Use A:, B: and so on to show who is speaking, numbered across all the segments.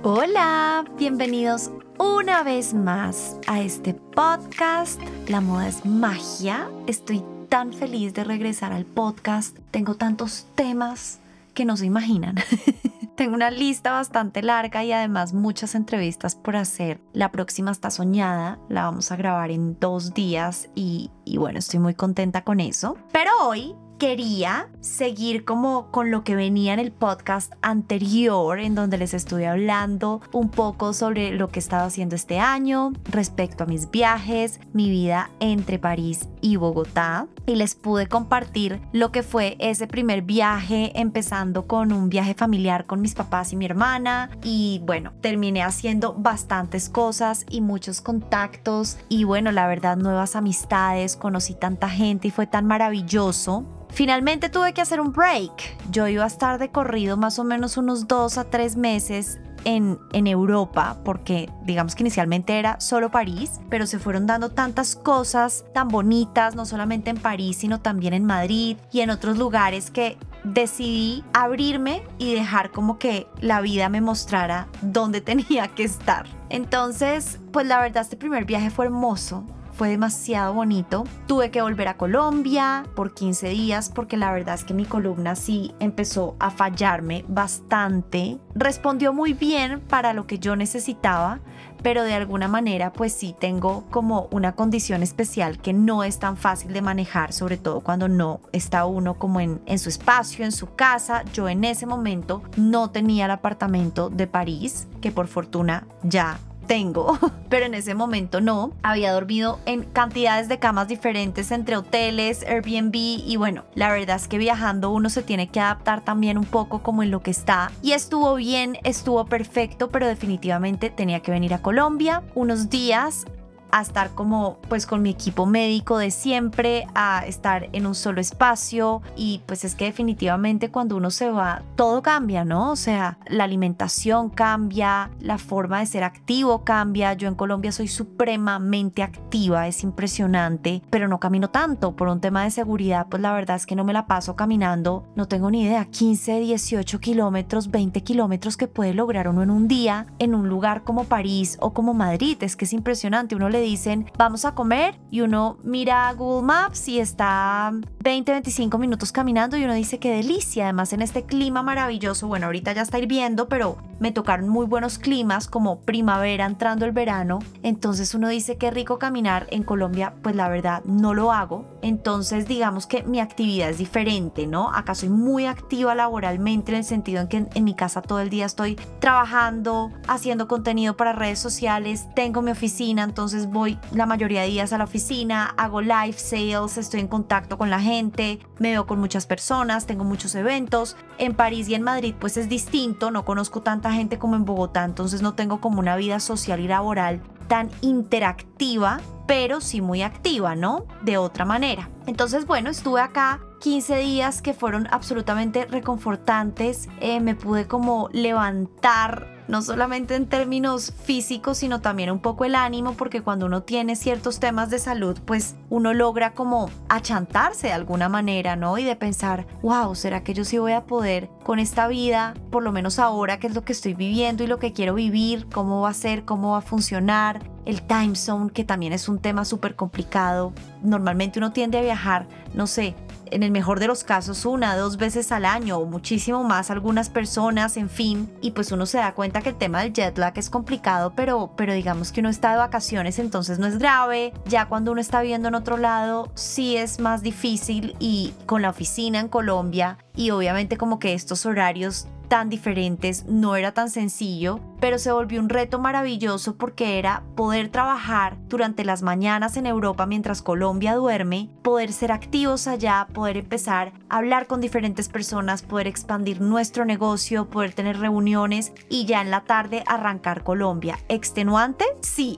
A: Hola, bienvenidos una vez más a este podcast. La moda es magia. Estoy tan feliz de regresar al podcast. Tengo tantos temas que no se imaginan. Tengo una lista bastante larga y además muchas entrevistas por hacer. La próxima está soñada, la vamos a grabar en 2 días y bueno, estoy muy contenta con eso. Pero hoy quería seguir como con lo que venía en el podcast anterior, en donde les estuve hablando un poco sobre lo que he estado haciendo este año respecto a mis viajes, mi vida entre París y Bogotá, y les pude compartir lo que fue ese primer viaje, empezando con un viaje familiar con mis papás y mi hermana, y bueno, terminé haciendo bastantes cosas y muchos contactos y bueno, la verdad, nuevas amistades, conocí tanta gente y fue tan maravilloso. Finalmente tuve que hacer un break. Yo iba a estar de corrido más o menos unos 2 a 3 meses en Europa, porque digamos que inicialmente era solo París, pero se fueron dando tantas cosas tan bonitas, no solamente en París, sino también en Madrid y en otros lugares, que decidí abrirme y dejar como que la vida me mostrara dónde tenía que estar. Entonces, pues la verdad, este primer viaje fue hermoso. Fue demasiado bonito. Tuve que volver a Colombia por 15 días porque la verdad es que mi columna sí empezó a fallarme bastante. Respondió muy bien para lo que yo necesitaba, pero de alguna manera pues sí tengo como una condición especial que no es tan fácil de manejar, sobre todo cuando no está uno como en su espacio, en su casa. Yo en ese momento no tenía el apartamento de París, que por fortuna ya tengo, pero en ese momento no. Había dormido en cantidades de camas diferentes entre hoteles, Airbnb y bueno, la verdad es que viajando uno se tiene que adaptar también un poco como en lo que está, y estuvo bien, estuvo perfecto, pero definitivamente tenía que venir a Colombia unos días a estar como pues con mi equipo médico de siempre, a estar en un solo espacio. Y pues es que definitivamente cuando uno se va todo cambia, ¿no? O sea, la alimentación cambia, la forma de ser activo cambia. Yo en Colombia soy supremamente activa, es impresionante, pero no camino tanto por un tema de seguridad. Pues la verdad es que no me la paso caminando, no tengo ni idea, 15, 18 kilómetros, 20 kilómetros que puede lograr uno en un día en un lugar como París o como Madrid. Es que es impresionante. Uno le dicen vamos a comer y uno mira Google Maps y está 20-25 minutos caminando y uno dice qué delicia. Además en este clima maravilloso, bueno, ahorita ya está hirviendo, pero me tocaron muy buenos climas como primavera entrando el verano, entonces uno dice qué rico caminar. En Colombia pues la verdad no lo hago, entonces digamos que mi actividad es diferente, ¿no? Acá soy muy activa laboralmente, en el sentido en que en mi casa todo el día estoy trabajando, haciendo contenido para redes sociales, tengo mi oficina, entonces voy la mayoría de días a la oficina, hago live sales, estoy en contacto con la gente, me veo con muchas personas, tengo muchos eventos. En París y en Madrid pues es distinto, no conozco tanta gente como en Bogotá, entonces no tengo como una vida social y laboral tan interactiva, pero sí muy activa, ¿no? De otra manera. Entonces, bueno, estuve acá 15 días que fueron absolutamente reconfortantes. Me pude como levantar, no solamente en términos físicos, sino también un poco el ánimo, porque cuando uno tiene ciertos temas de salud, pues uno logra como achantarse de alguna manera, ¿no? Y de pensar, wow, ¿será que yo sí voy a poder con esta vida, por lo menos ahora, qué es lo que estoy viviendo y lo que quiero vivir, cómo va a ser, cómo va a funcionar? El time zone, que también es un tema súper complicado. Normalmente uno tiende a viajar, no sé, en el mejor de los casos 1 o 2 veces al año o muchísimo más algunas personas, en fin, y pues uno se da cuenta que el tema del jet lag es complicado, pero digamos que uno está de vacaciones, entonces no es grave. Ya cuando uno está viviendo en otro lado sí es más difícil, y con la oficina en Colombia y obviamente como que estos horarios tan diferentes no era tan sencillo, pero se volvió un reto maravilloso porque era poder trabajar durante las mañanas en Europa mientras Colombia duerme, poder ser activos allá, poder empezar a hablar con diferentes personas, poder expandir nuestro negocio, poder tener reuniones y ya en la tarde arrancar Colombia. ¿Extenuante? Sí.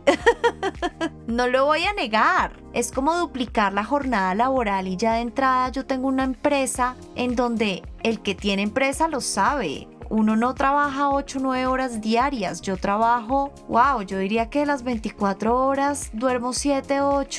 A: No lo voy a negar. Es como duplicar la jornada laboral, y ya de entrada yo tengo una empresa en donde el que tiene empresa lo sabe. Uno no trabaja 8 o 9 horas diarias. Yo trabajo, yo diría que de las 24 horas duermo 7, 8,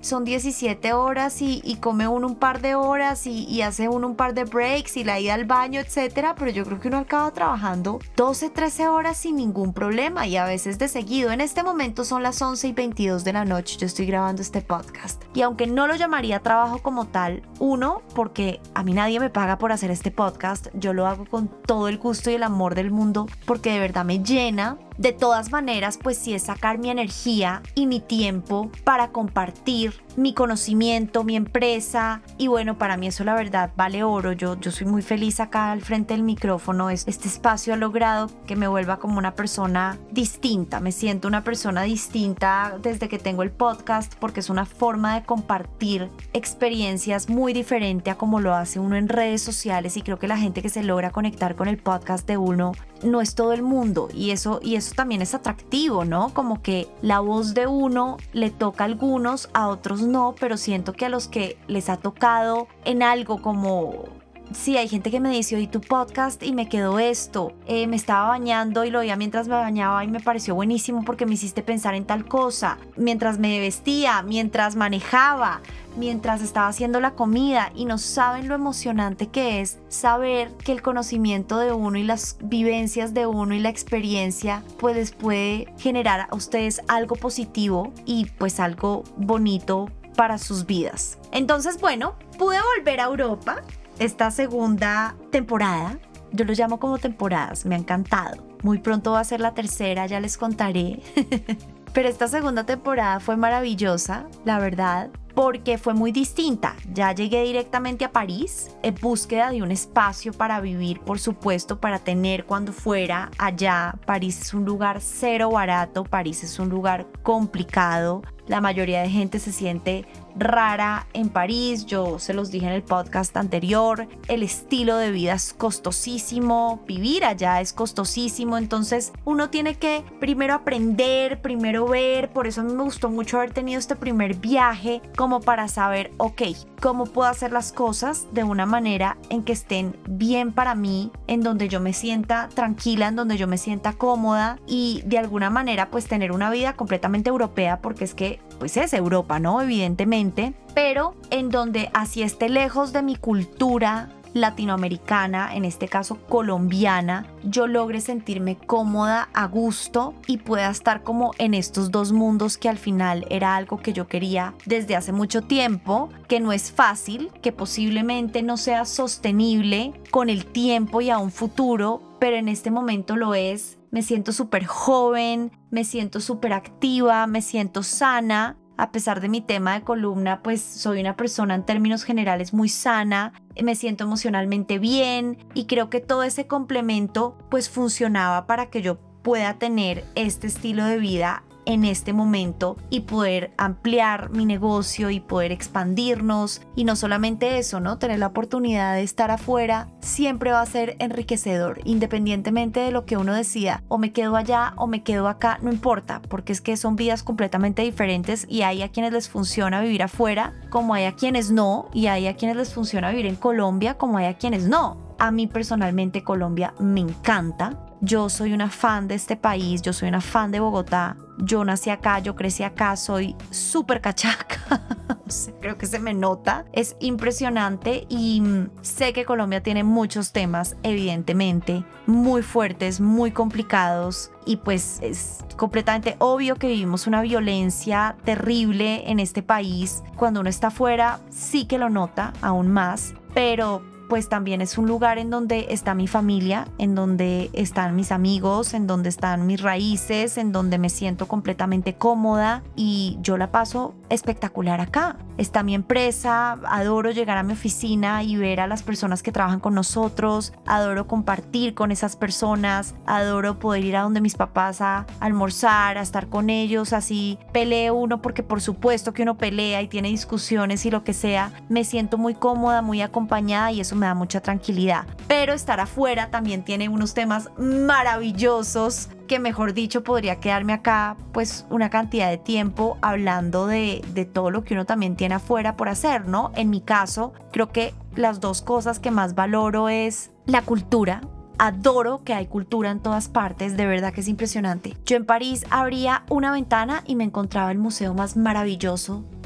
A: son 17 horas y come uno un par de horas y hace uno un par de breaks y la ida al baño, etcétera, pero yo creo que uno acaba trabajando 12, 13 horas sin ningún problema y a veces de seguido. En este momento son las 11:22 de la noche, yo estoy grabando este podcast y aunque no lo llamaría trabajo como tal, uno, porque a mí nadie me paga por hacer este podcast, yo lo hago con todo el gusto y el amor del mundo porque de verdad me llena. De todas maneras, pues sí es sacar mi energía y mi tiempo para compartir mi conocimiento, mi empresa y bueno, para mí eso la verdad vale oro. Yo soy muy feliz acá al frente del micrófono. Este espacio ha logrado que me vuelva como una persona distinta. Me siento una persona distinta desde que tengo el podcast porque es una forma de compartir experiencias muy diferente a como lo hace uno en redes sociales y creo que la gente que se logra conectar con el podcast de uno no es todo el mundo y eso también es atractivo, ¿no? Como que la voz de uno le toca a algunos, a otros no, pero siento que a los que les ha tocado en algo como... Sí, hay gente que me dice, oí tu podcast y me quedó esto, me estaba bañando y lo oía mientras me bañaba y me pareció buenísimo porque me hiciste pensar en tal cosa, mientras me vestía, mientras manejaba, mientras estaba haciendo la comida y no saben lo emocionante que es saber que el conocimiento de uno y las vivencias de uno y la experiencia pues les puede generar a ustedes algo positivo y pues algo bonito para sus vidas. Entonces, bueno, pude volver a Europa. Esta segunda temporada, yo lo llamo como temporadas, me ha encantado. Muy pronto va a ser la tercera, ya les contaré. Pero esta segunda temporada fue maravillosa, la verdad, porque fue muy distinta. Ya llegué directamente a París en búsqueda de un espacio para vivir, por supuesto, para tener cuando fuera allá. París es un lugar cero barato, París es un lugar complicado. La mayoría de gente se siente rara en París, yo se los dije en el podcast anterior, el estilo de vida es costosísimo, vivir allá es costosísimo, entonces uno tiene que primero aprender, primero ver, por eso a mí me gustó mucho haber tenido este primer viaje como para saber, ok, cómo puedo hacer las cosas de una manera en que estén bien para mí, en donde yo me sienta tranquila, en donde yo me sienta cómoda y de alguna manera pues tener una vida completamente europea porque es que pues es Europa, ¿no? Evidentemente, pero en donde así esté lejos de mi cultura latinoamericana, en este caso colombiana, yo logre sentirme cómoda, a gusto y pueda estar como en estos dos mundos que al final era algo que yo quería desde hace mucho tiempo, que no es fácil, que posiblemente no sea sostenible con el tiempo y a un futuro, pero en este momento lo es. Me siento súper joven, me siento súper activa, me siento sana. A pesar de mi tema de columna, pues soy una persona en términos generales muy sana, me siento emocionalmente bien y creo que todo ese complemento pues funcionaba para que yo pueda tener este estilo de vida en este momento y poder ampliar mi negocio y poder expandirnos y no solamente eso, ¿no? Tener la oportunidad de estar afuera siempre va a ser enriquecedor, independientemente de lo que uno decida, o me quedo allá o me quedo acá, no importa, porque es que son vidas completamente diferentes y hay a quienes les funciona vivir afuera, como hay a quienes no, y hay a quienes les funciona vivir en Colombia, como hay a quienes no. A mí personalmente Colombia me encanta. Yo soy una fan de este país, yo soy una fan de Bogotá, yo nací acá, yo crecí acá, soy súper cachaca, o sea, creo que se me nota, es impresionante y sé que Colombia tiene muchos temas, evidentemente, muy fuertes, muy complicados y pues es completamente obvio que vivimos una violencia terrible en este país. Cuando uno está afuera sí que lo nota aún más, pero pues también es un lugar en donde está mi familia, en donde están mis amigos, en donde están mis raíces, en donde me siento completamente cómoda y yo la paso espectacular acá. Está mi empresa, adoro llegar a mi oficina y ver a las personas que trabajan con nosotros, adoro compartir con esas personas, adoro poder ir a donde mis papás a almorzar, a estar con ellos, así pelee uno, porque por supuesto que uno pelea y tiene discusiones y lo que sea, me siento muy cómoda, muy acompañada y eso me da mucha tranquilidad. Pero estar afuera también tiene unos temas maravillosos que, mejor dicho, podría quedarme acá pues una cantidad de tiempo hablando de todo lo que uno también tiene afuera por hacer, ¿no? En mi caso, creo que las dos cosas que más valoro es la cultura. Adoro que hay cultura en todas partes, de verdad que es impresionante. Yo en París abría una ventana y me encontraba el museo más maravilloso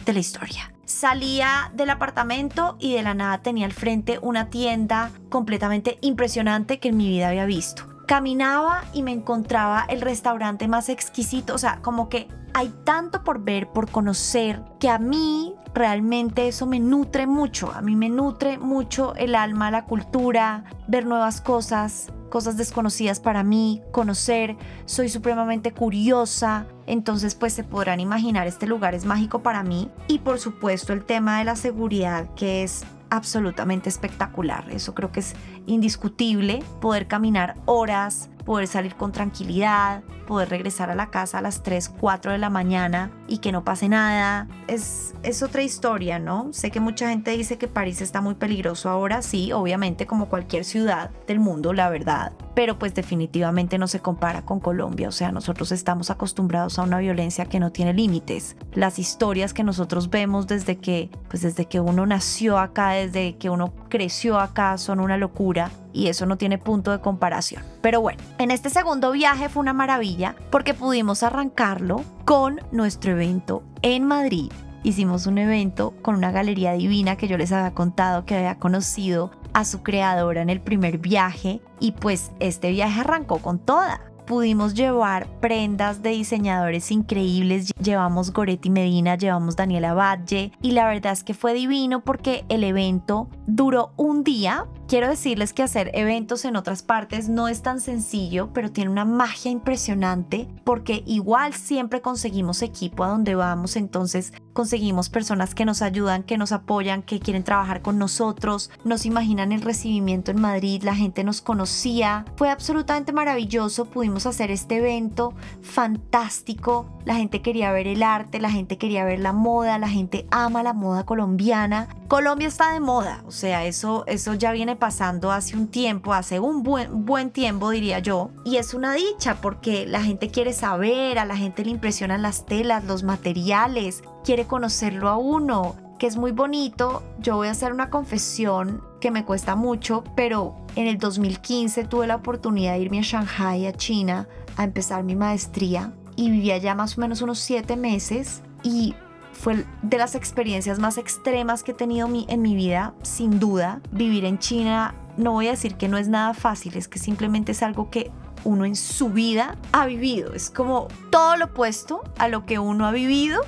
A: de la historia. Salía del apartamento y de la nada tenía al frente una tienda completamente impresionante que en mi vida había visto. Caminaba y me encontraba el restaurante más exquisito, o sea, como que hay tanto por ver, por conocer, que a mí realmente eso me nutre mucho. A mí me nutre mucho el alma, la cultura, ver nuevas cosas desconocidas para mí, conocer. Soy supremamente curiosa, entonces pues se podrán imaginar, este lugar es mágico para mí. Y por supuesto el tema de la seguridad, que es absolutamente espectacular. Eso creo que es indiscutible. Poder caminar horas, poder salir con tranquilidad, poder regresar a la casa a las 3, 4 de la mañana y que no pase nada. Es otra historia, ¿no? Sé que mucha gente dice que París está muy peligroso ahora. Sí, obviamente, como cualquier ciudad del mundo, la verdad. Pero pues definitivamente no se compara con Colombia. O sea, nosotros estamos acostumbrados a una violencia que no tiene límites. Las historias que nosotros vemos desde que uno nació acá, desde que uno creció acá, son una locura. Y eso no tiene punto de comparación. Pero bueno, en este segundo viaje fue una maravilla porque pudimos arrancarlo con nuestro evento en Madrid. Hicimos un evento con una galería divina que yo les había contado que había conocido a su creadora en el primer viaje, y pues este viaje arrancó con toda. Pudimos llevar prendas de diseñadores increíbles, llevamos Goretti Medina, llevamos Daniela Valle, y la verdad es que fue divino porque el evento duró un día. Quiero decirles que hacer eventos en otras partes no es tan sencillo, pero tiene una magia impresionante porque igual siempre conseguimos equipo a donde vamos, entonces conseguimos personas que nos ayudan, que nos apoyan, que quieren trabajar con nosotros, nos imaginan el recibimiento en Madrid, la gente nos conocía, fue absolutamente maravilloso, pudimos hacer este evento fantástico, la gente quería ver el arte, la gente quería ver la moda, la gente ama la moda colombiana. Colombia está de moda, o sea, eso ya viene pasando hace un tiempo, hace un buen tiempo diría yo, y es una dicha porque la gente quiere saber, a la gente le impresionan las telas, los materiales, quiere conocerlo a uno, que es muy bonito. Yo voy a hacer una confesión que me cuesta mucho, pero en el 2015 tuve la oportunidad de irme a Shanghái, a China, a empezar mi maestría y viví allá más o menos unos 7 meses y fue de las experiencias más extremas que he tenido en mi vida, sin duda. Vivir en China, no voy a decir que no es nada fácil, es que simplemente es algo que uno en su vida ha vivido. Es como todo lo opuesto a lo que uno ha vivido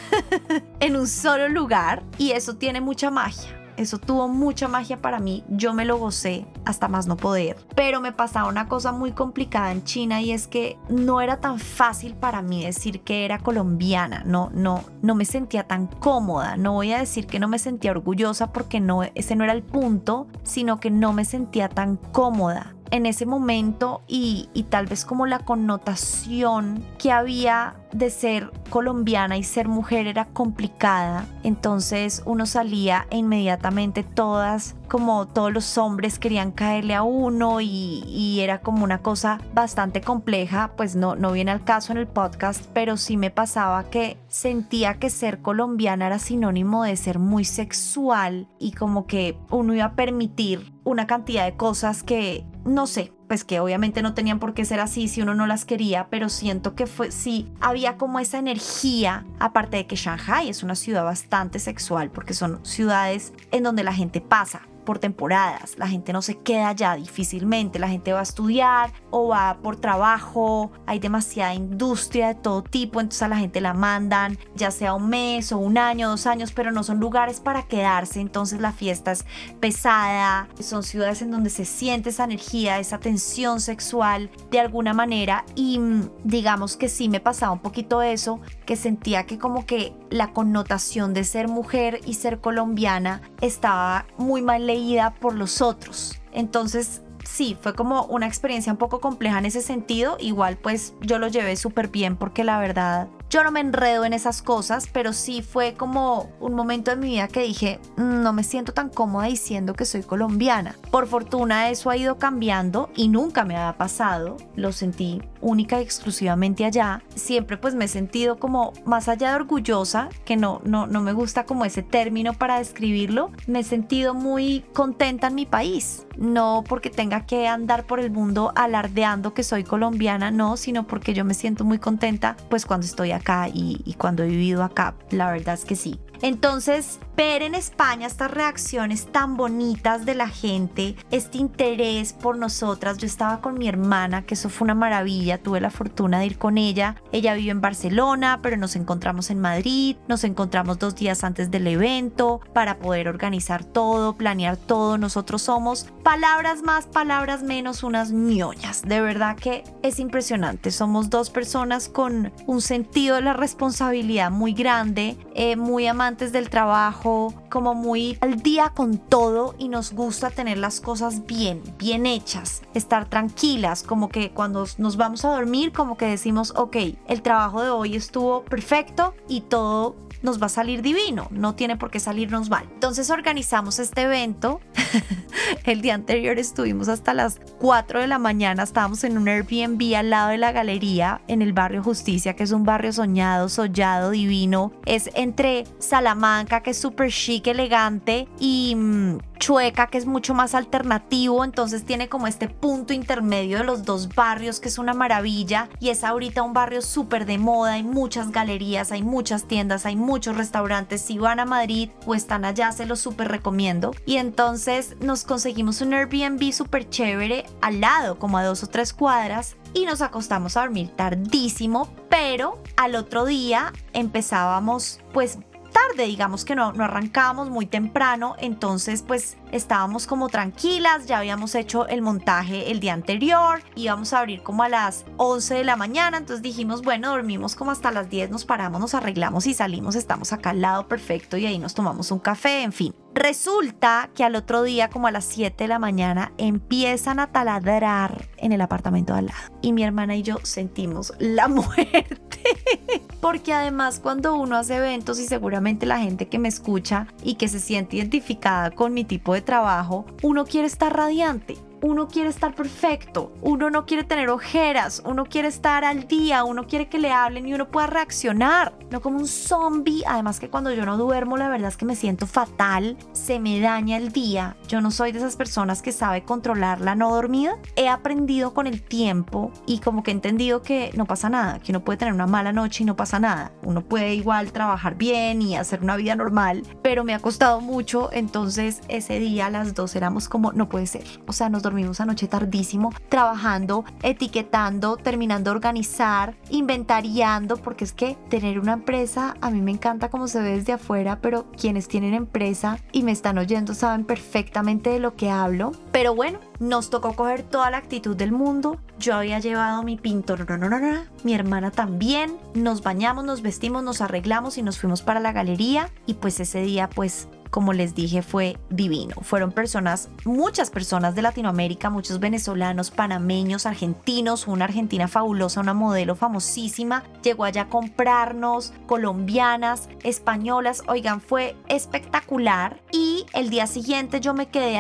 A: en un solo lugar, y eso tiene mucha magia. Eso tuvo mucha magia para mí, yo me lo gocé hasta más no poder. Pero me pasaba una cosa muy complicada en China, y es que no era tan fácil para mí decir que era colombiana. No me sentía tan cómoda. No voy a decir que no me sentía orgullosa porque ese no era el punto, sino que no me sentía tan cómoda en ese momento, y tal vez como la connotación que había de ser colombiana y ser mujer era complicada. Entonces uno salía e inmediatamente todos los hombres querían caerle a uno, y era como una cosa bastante compleja. Pues no viene al caso en el podcast, pero sí me pasaba que sentía que ser colombiana era sinónimo de ser muy sexual, y como que uno iba a permitir una cantidad de cosas que, no sé, pues que obviamente no tenían por qué ser así si uno no las quería, pero siento que sí había como esa energía, aparte de que Shanghái es una ciudad bastante sexual, porque son ciudades en donde la gente pasa por temporadas, la gente no se queda allá difícilmente, la gente va a estudiar o va por trabajo, hay demasiada industria de todo tipo, entonces a la gente la mandan ya sea un mes o un año, 2 años, pero no son lugares para quedarse, entonces la fiesta es pesada, son ciudades en donde se siente esa energía, esa tensión sexual de alguna manera, y digamos que sí me pasaba un poquito eso, que sentía que como que la connotación de ser mujer y ser colombiana estaba muy mal leída por los otros. Entonces sí, fue como una experiencia un poco compleja en ese sentido. Igual pues yo lo llevé súper bien porque la verdad yo no me enredo en esas cosas, pero sí fue como un momento de mi vida que dije, no me siento tan cómoda diciendo que soy colombiana. Por fortuna eso ha ido cambiando y nunca me había pasado, lo sentí única y exclusivamente allá. Siempre pues me he sentido como, más allá de orgullosa, que no me gusta como ese término para describirlo, me he sentido muy contenta en mi país. No porque tenga que andar por el mundo alardeando que soy colombiana, no, sino porque yo me siento muy contenta pues cuando estoy acá y cuando he vivido acá, la verdad es que sí. Entonces, ver en España estas reacciones tan bonitas de la gente, este interés por nosotras. Yo estaba con mi hermana, que eso fue una maravilla, tuve la fortuna de ir con ella. Ella vive en Barcelona, pero nos encontramos en Madrid, nos encontramos 2 días antes del evento para poder organizar todo, planear todo. Nosotros somos palabras más, palabras menos, unas ñoñas. De verdad que es impresionante. Somos 2 personas con un sentido de la responsabilidad muy grande, muy amantes del trabajo, como muy al día con todo, y nos gusta tener las cosas bien hechas, estar tranquilas, como que cuando nos vamos a dormir como que decimos, ok, el trabajo de hoy estuvo perfecto y todo nos va a salir divino, no tiene por qué salirnos mal. Entonces organizamos este evento. El día anterior estuvimos hasta las 4 de la mañana, estábamos en un Airbnb al lado de la galería en el barrio Justicia, que es un barrio soñado, sollado, divino. Es entre Salamanca, que es súper chic, elegante, y Chueca, que es mucho más alternativo. Entonces tiene como este punto intermedio de los 2 barrios, que es una maravilla, y es ahorita un barrio súper de moda. Hay muchas galerías, hay muchas tiendas, hay muchos restaurantes. Si van a Madrid o están allá, se los súper recomiendo. Y entonces nos conseguimos un Airbnb súper chévere al lado, como a 2 o 3 cuadras, y nos acostamos a dormir tardísimo, pero al otro día empezábamos pues tarde, digamos que no arrancábamos muy temprano. Entonces pues estábamos como tranquilas, ya habíamos hecho el montaje el día anterior, íbamos a abrir como a las 11 de la mañana, entonces dijimos, bueno, dormimos como hasta las 10, nos paramos, nos arreglamos y salimos, estamos acá al lado, perfecto, y ahí nos tomamos un café, en fin. Resulta que al otro día, como a las 7 de la mañana, empiezan a taladrar en el apartamento de al lado. Y mi hermana y yo sentimos la muerte. Porque además, cuando uno hace eventos, y seguramente la gente que me escucha y que se siente identificada con mi tipo de trabajo, uno quiere estar radiante. Uno quiere estar perfecto, uno no quiere tener ojeras, uno quiere estar al día, uno quiere que le hablen y uno pueda reaccionar, no como un zombie. Además que cuando yo no duermo, la verdad es que me siento fatal, se me daña el día. Yo no soy de esas personas que sabe controlar la no dormida. He aprendido con el tiempo y como que he entendido que no pasa nada, que uno puede tener una mala noche y no pasa nada. Uno puede igual trabajar bien y hacer una vida normal, pero me ha costado mucho. Entonces ese día a las 2 éramos como, no puede ser. O sea, nos dormimos anoche tardísimo, trabajando, etiquetando, terminando de organizar, inventariando, porque es que tener una empresa, a mí me encanta cómo se ve desde afuera, pero quienes tienen empresa y me están oyendo saben perfectamente de lo que hablo. Pero bueno, nos tocó coger toda la actitud del mundo. Yo había llevado mi pintor, mi hermana también. Nos bañamos, nos vestimos, nos arreglamos y nos fuimos para la galería. Y pues ese día, pues como les dije, fue divino. Fueron personas, muchas personas de Latinoamérica, muchos venezolanos, panameños, argentinos, una argentina fabulosa, una modelo famosísima, llegó allá a comprarnos, colombianas, españolas. Oigan, fue espectacular. Y el día siguiente yo me quedé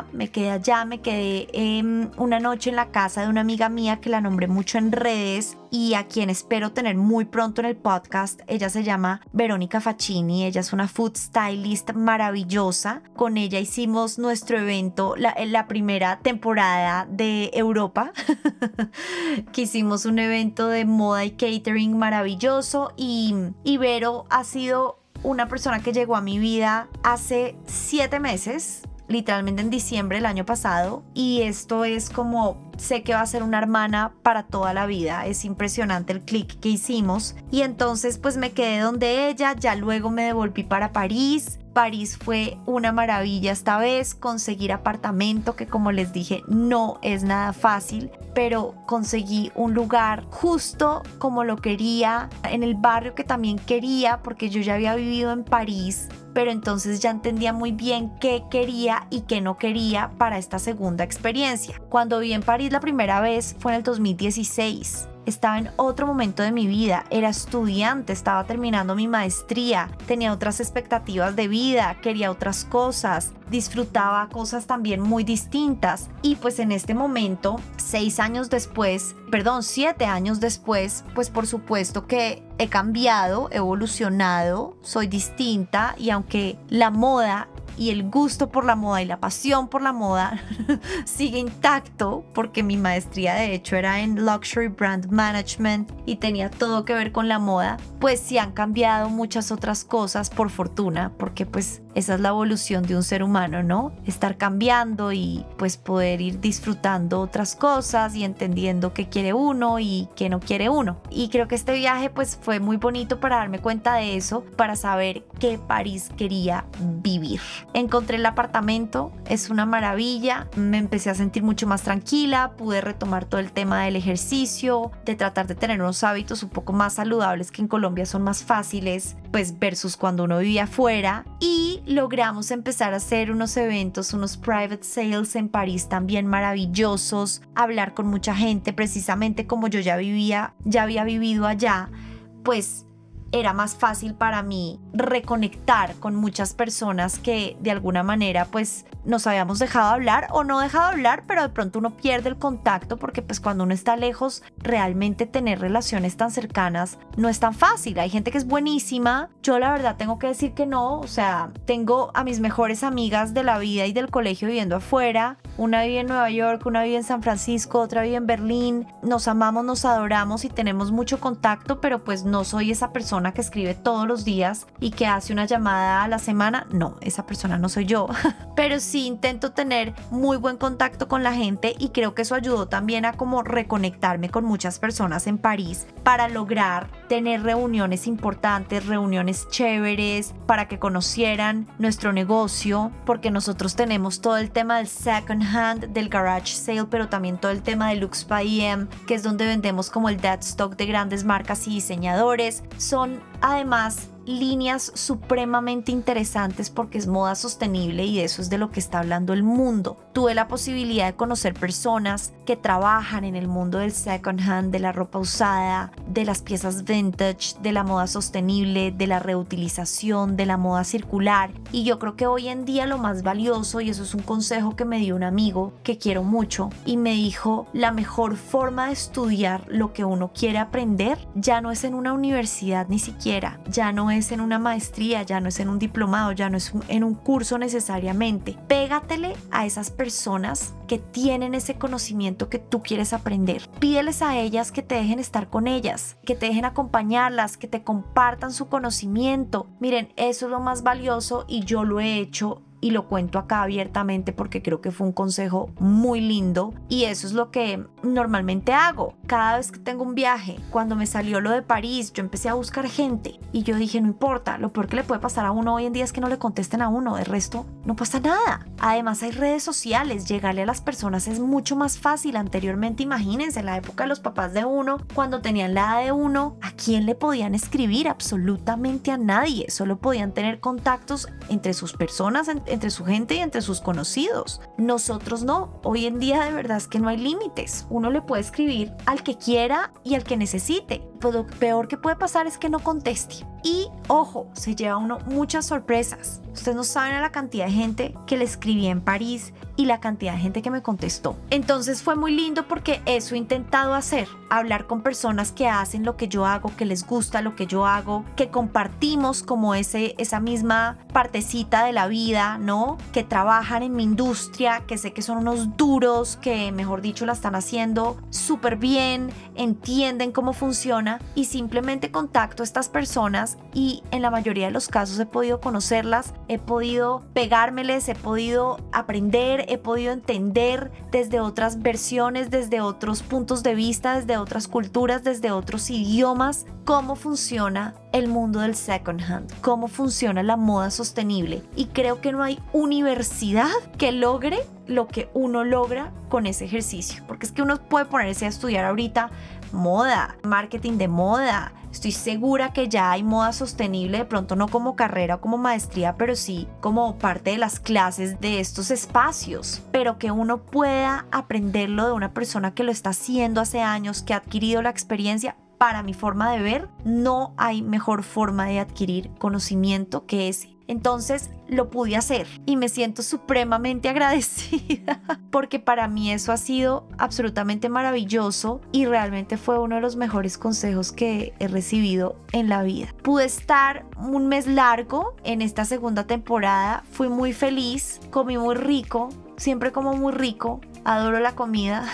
A: una noche en la casa de una amiga mía que la nombré mucho en redes y a quien espero tener muy pronto en el podcast. Ella se llama Verónica Facchini, ella es una food stylist maravillosa. Con ella hicimos nuestro evento, la primera temporada de Europa, que hicimos un evento de moda y catering maravilloso. Y Vero ha sido una persona que llegó a mi vida hace 7 meses, literalmente en diciembre del año pasado, y esto es como, sé que va a ser una hermana para toda la vida. Es impresionante el clic que hicimos. Y entonces pues me quedé donde ella, ya luego me devolví para París. París fue una maravilla esta vez, conseguir apartamento, que como les dije no es nada fácil, pero conseguí un lugar justo como lo quería, en el barrio que también quería, porque yo ya había vivido en París, pero entonces ya entendía muy bien qué quería y qué no quería para esta segunda experiencia. Cuando viví en París la primera vez fue en el 2016. Estaba en otro momento de mi vida, era estudiante, estaba terminando mi maestría, tenía otras expectativas de vida, quería otras cosas, disfrutaba cosas también muy distintas. Y pues en este momento, 7 años después, pues por supuesto que he cambiado, he evolucionado, soy distinta, y aunque la moda y el gusto por la moda y la pasión por la moda sigue intacto, porque mi maestría de hecho era en Luxury Brand Management y tenía todo que ver con la moda, pues sí han cambiado muchas otras cosas por fortuna, porque pues esa es la evolución de un ser humano, ¿no? Estar cambiando y pues poder ir disfrutando otras cosas y entendiendo qué quiere uno y qué no quiere uno. Y creo que este viaje pues fue muy bonito para darme cuenta de eso, para saber qué París quería vivir. Encontré el apartamento, es una maravilla, me empecé a sentir mucho más tranquila, pude retomar todo el tema del ejercicio, de tratar de tener unos hábitos un poco más saludables que en Colombia son más fáciles, pues versus cuando uno vivía afuera, y logramos empezar a hacer unos eventos, unos private sales en París también maravillosos, hablar con mucha gente, precisamente como yo ya había vivido allá, pues era más fácil para mí reconectar con muchas personas que de alguna manera pues nos habíamos dejado hablar o no dejado hablar, pero de pronto uno pierde el contacto porque pues cuando uno está lejos realmente tener relaciones tan cercanas no es tan fácil. Hay gente que es buenísima, yo la verdad tengo que decir que no, o sea, tengo a mis mejores amigas de la vida y del colegio viviendo afuera, una vive en Nueva York, una vive en San Francisco, otra vive en Berlín, nos amamos, nos adoramos y tenemos mucho contacto, pero pues no soy esa persona que escribe todos los días y que hace una llamada a la semana. No, esa persona no soy yo. Pero sí intento tener muy buen contacto con la gente y creo que eso ayudó también a como reconectarme con muchas personas en París para lograr tener reuniones importantes, reuniones chéveres, para que conocieran nuestro negocio, porque nosotros tenemos todo el tema del second hand, del garage sale, pero también todo el tema de Luxe by EM, que es donde vendemos como el dead stock de grandes marcas y diseñadores. Son además líneas supremamente interesantes porque es moda sostenible y de eso es de lo que está hablando el mundo. Tuve la posibilidad de conocer personas que trabajan en el mundo del second hand, de la ropa usada, de las piezas vintage, de la moda sostenible, de la reutilización, de la moda circular, y yo creo que hoy en día lo más valioso, y eso es un consejo que me dio un amigo que quiero mucho y me dijo, la mejor forma de estudiar lo que uno quiere aprender ya no es en una universidad ni siquiera, ya no es en una maestría, ya no es en un diplomado, ya no es en un curso necesariamente. Pégatele a esas personas que tienen ese conocimiento que tú quieres aprender. Pídeles a ellas que te dejen estar con ellas, que te dejen acompañarlas, que te compartan su conocimiento. Miren, eso es lo más valioso y yo lo he hecho y lo cuento acá abiertamente porque creo que fue un consejo muy lindo y eso es lo que normalmente hago. Cada vez que tengo un viaje, cuando me salió lo de París, yo empecé a buscar gente y yo dije, no importa, lo peor que le puede pasar a uno hoy en día es que no le contesten a uno, de resto no pasa nada. Además hay redes sociales, llegarle a las personas es mucho más fácil. Anteriormente, imagínense, en la época de los papás de uno, cuando tenían la edad de uno, ¿a quién le podían escribir? Absolutamente a nadie, solo podían tener contactos entre sus personas, entre su gente y entre sus conocidos. Nosotros no, hoy en día de verdad es que no hay límites, uno le puede escribir al que quiera y al que necesite, pues lo peor que puede pasar es que no conteste. Y ojo, se lleva uno muchas sorpresas. Ustedes no saben a la cantidad de gente que le escribí en París y la cantidad de gente que me contestó. Entonces fue muy lindo porque eso he intentado hacer, hablar con personas que hacen lo que yo hago, que les gusta lo que yo hago, que compartimos como esa misma partecita de la vida, ¿no? Que trabajan en mi industria, que sé que son unos duros, que mejor dicho la están haciendo súper bien, entienden cómo funciona y simplemente contacto a estas personas y en la mayoría de los casos he podido conocerlas, he podido pegármeles, he podido aprender, he podido entender desde otras versiones, desde otros puntos de vista, desde otras culturas, desde otros idiomas, cómo funciona el mundo del second hand, cómo funciona la moda sostenible. Y creo que no hay universidad que logre lo que uno logra con ese ejercicio, porque es que uno puede ponerse a estudiar ahorita moda, marketing de moda. Estoy segura que ya hay moda sostenible, de pronto no como carrera o como maestría, pero sí como parte de las clases de estos espacios, pero que uno pueda aprenderlo de una persona que lo está haciendo hace años, que ha adquirido la experiencia. para mi forma de ver, no hay mejor forma de adquirir conocimiento que ese. Entonces lo pude hacer y me siento supremamente agradecida porque para mí eso ha sido absolutamente maravilloso y realmente fue uno de los mejores consejos que he recibido en la vida. Pude estar un mes largo en esta segunda temporada, fui muy feliz, comí muy rico, siempre como muy rico. Adoro la comida.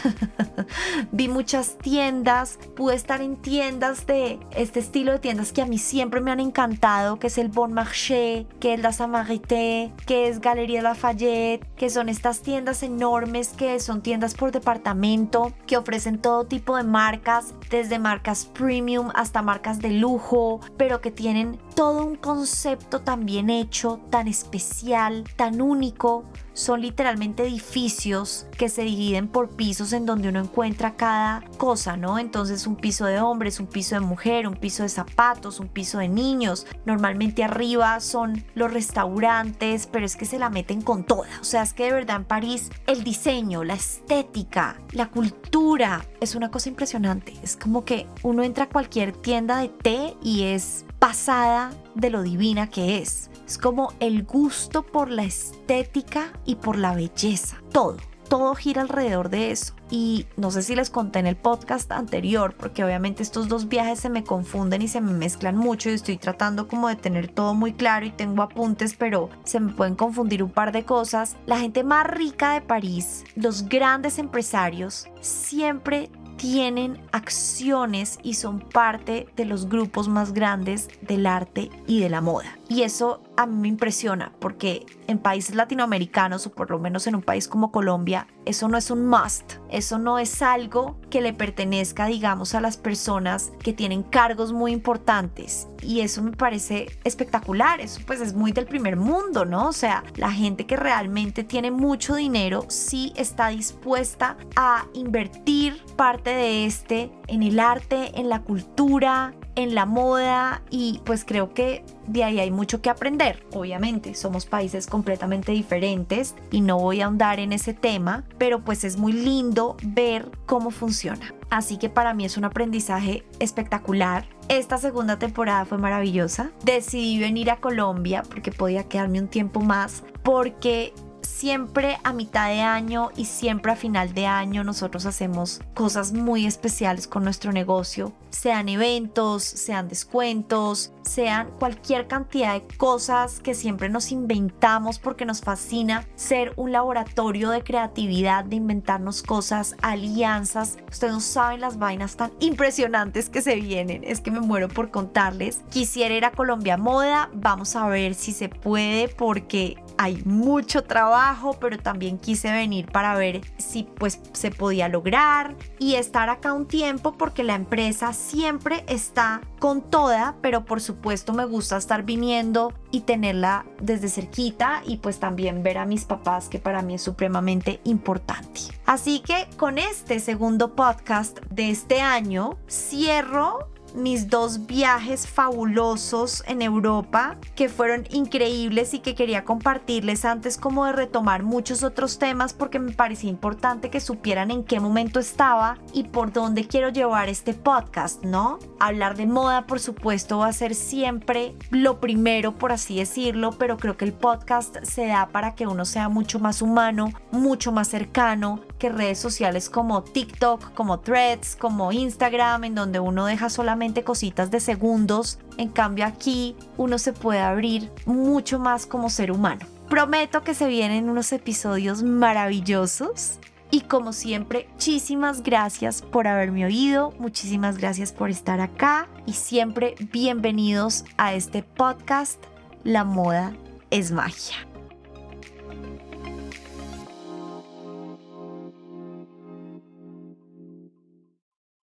A: Vi muchas tiendas, pude estar en tiendas de este estilo de tiendas que a mí siempre me han encantado, que es el Bon Marché, que es la Samarité, que es Galería Lafayette, que son estas tiendas enormes que son tiendas por departamento, que ofrecen todo tipo de marcas, desde marcas premium hasta marcas de lujo, pero que tienen todo un concepto tan bien hecho, tan especial, tan único. Son literalmente edificios que se dividen por pisos en donde uno encuentra cada cosa, ¿no? Entonces un piso de hombres, un piso de mujer, un piso de zapatos, un piso de niños. Normalmente arriba son los restaurantes, pero es que se la meten con toda. O sea, es que de verdad en París el diseño, la estética, la cultura es una cosa impresionante. Es como que uno entra a cualquier tienda de té y es pasada de lo divina que es. Es como el gusto por la estética y por la belleza. Todo gira alrededor de eso. Y no sé si les conté en el podcast anterior, porque obviamente estos dos viajes se me confunden y se me mezclan mucho y estoy tratando como de tener todo muy claro y tengo apuntes, pero se me pueden confundir un par de cosas. La gente más rica de París, los grandes empresarios, siempre tienen acciones y son parte de los grupos más grandes del arte y de la moda. Y eso a mí me impresiona porque en países latinoamericanos o por lo menos en un país como Colombia, eso no es un must. Eso no es algo que le pertenezca, digamos, a las personas que tienen cargos muy importantes. Y eso me parece espectacular. Eso pues es muy del primer mundo, ¿no? O sea, la gente que realmente tiene mucho dinero sí está dispuesta a invertir parte de en el arte, en la cultura, en la moda, y pues creo que de ahí hay mucho que aprender. Obviamente somos países completamente diferentes y no voy a ahondar en ese tema, pero pues es muy lindo ver cómo funciona. Así que para mí es un aprendizaje espectacular. Esta segunda temporada fue maravillosa. Decidí venir a Colombia porque podía quedarme un tiempo más, porque siempre a mitad de año y siempre a final de año nosotros hacemos cosas muy especiales con nuestro negocio, sean eventos, sean descuentos, sean cualquier cantidad de cosas que siempre nos inventamos porque nos fascina ser un laboratorio de creatividad, de inventarnos cosas, alianzas. Ustedes no saben las vainas tan impresionantes que se vienen, es que me muero por contarles. Quisiera ir a Colombia Moda, vamos a ver si se puede porque hay mucho trabajo, pero también quise venir para ver si pues se podía lograr y estar acá un tiempo porque la empresa siempre está con toda, pero por supuesto me gusta estar viniendo y tenerla desde cerquita y pues también ver a mis papás, que para mí es supremamente importante. Así que con este segundo podcast de este año cierro mis 2 viajes fabulosos en Europa que fueron increíbles y que quería compartirles antes como de retomar muchos otros temas porque me parecía importante que supieran en qué momento estaba y por dónde quiero llevar este podcast, ¿no? Hablar de moda, por supuesto, va a ser siempre lo primero, por así decirlo, pero creo que el podcast se da para que uno sea mucho más humano, mucho más cercano que redes sociales como TikTok, como Threads, como Instagram, en donde uno deja solamente cositas de segundos. En cambio aquí uno se puede abrir mucho más como ser humano. Prometo que se vienen unos episodios maravillosos y como siempre, muchísimas gracias por haberme oído, muchísimas gracias por estar acá y siempre bienvenidos a este podcast La Moda es Magia.